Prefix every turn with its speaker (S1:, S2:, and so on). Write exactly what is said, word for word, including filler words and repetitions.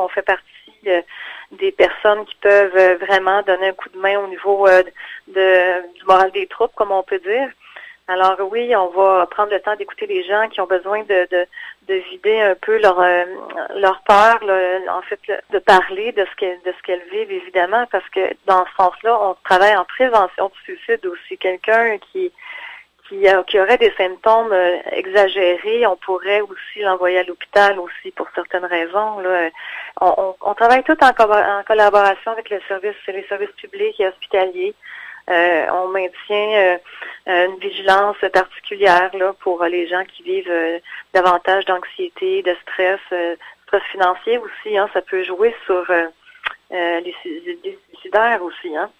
S1: on fait partie euh, des personnes qui peuvent euh, vraiment donner un coup de main au niveau euh, de, du moral des troupes, comme on peut dire. Alors oui, on va prendre le temps d'écouter les gens qui ont besoin de, de, de vider un peu leur euh, leur peur, là, en fait, de parler de ce qu'elles de ce qu'elles vivent, évidemment, parce que dans ce sens-là, on travaille en prévention du suicide aussi. Quelqu'un qui qui, a, qui aurait des symptômes euh, exagérés, on pourrait aussi l'envoyer à l'hôpital aussi pour certaines raisons. Là. On, on, on travaille tout en, co- en collaboration avec le service, les services publics et hospitaliers. Euh, on maintient euh, une vigilance particulière là pour les gens qui vivent euh, davantage d'anxiété, de stress, euh, stress financier aussi. Hein, ça peut jouer sur euh, euh, les, les suicidaires aussi. Hein.